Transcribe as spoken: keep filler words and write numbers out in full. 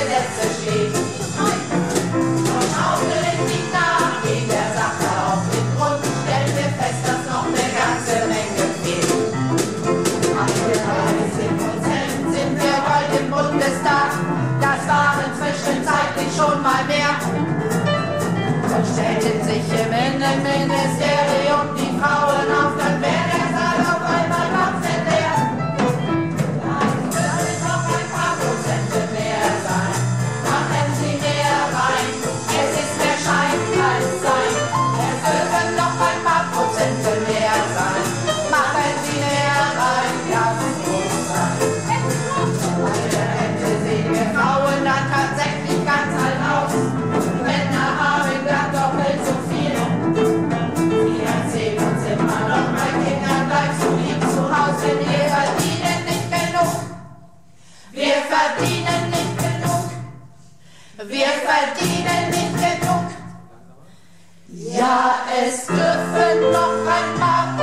Gesetze steht. Und schaukeln sie nach, gehen der Sache auf den Grund, stellen wir fest, dass noch eine ganze Menge fehlt. einunddreißig Prozent sind wir bald im Bundestag, das waren zwischenzeitlich schon mal mehr. Und stellten sich im Innenministerium die Frauen auf, dann wäre der Saal auf einmal komplett leer. Dann würden noch ein paar Prozente mehr sein. Machen Sie mehr rein, es ist mehr Schein als Sein. Es würden noch ein paar Prozente mehr sein. Machen Sie mehr rein, ja, es muss sein. Leider hätte sie wir Frauen dann tatsächlich ganz alt aus. Männer haben dann doppelt so viel. Wir erzählen uns immer noch, mein Kindern bleibt so lieb zu Hause. Wir verdienen nicht genug. Wir verdienen nicht genug. Wir verdienen nicht genug. Ja, es dürfen noch ein paar